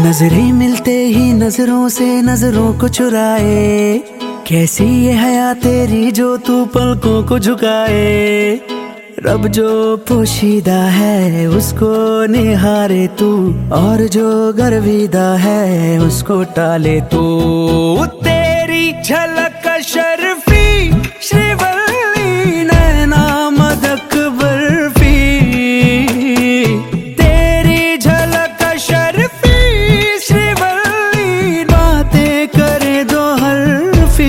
नजरें मिलते ही नजरों से नजरों को चुराए, कैसी ये हया तेरी जो तू पलकों को झुकाए। रब जो पोशीदा है उसको निहारे तू, और जो गर्विदा है उसको टाले तू। तेरी झलक शर्फी श्रीवल्ली नैना मदक बर्फी, तेरी झलक शर्फी श्रीवल्ली बातें करे दो हरफी।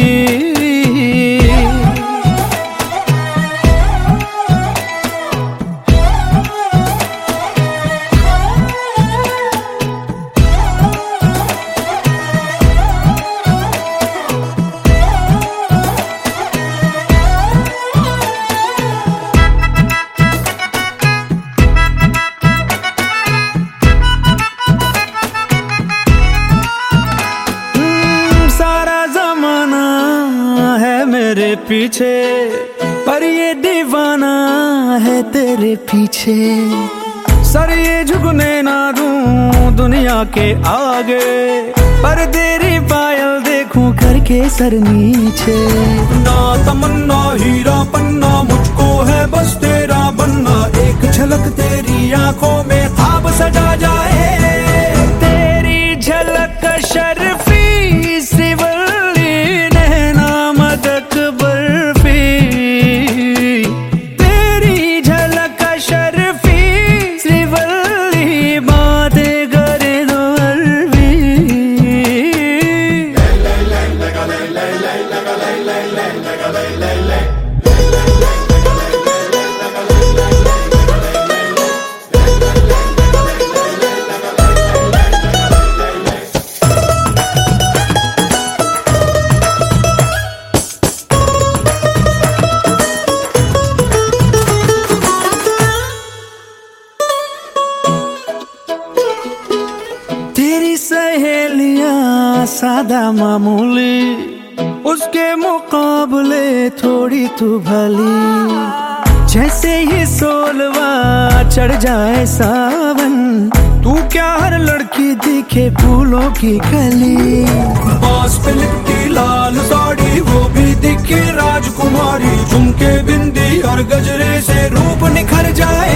मेरे पीछे पर ये दीवाना है तेरे पीछे, सर ये झुकने ना दूं दुनिया के आगे, पर तेरी पायल देखूं करके सर नीचे। ना तमन्ना हीरा पन्ना मुझको है बस तेरा बनना, एक झलक तेरी आंखों में ख्वाब सजा जाए। तेरी झलक शर्फी श्रीवल्ली नैना मदक बर्फी, तेरी झलक शर्फी श्रीवल्ली बातें करे दो अरबी। तेरी सहेलियां सादा मामूली, उसके मुकाबले थोड़ी तू भली। जैसे ही सोलवा चढ़ जाए सावन, तू क्या हर लड़की दिखे फूलों की कली। बांस पे लिपटी लाल साड़ी वो भी दिखे राजकुमारी, झुमके बिंदी और गजरे से रूप निखर जाए।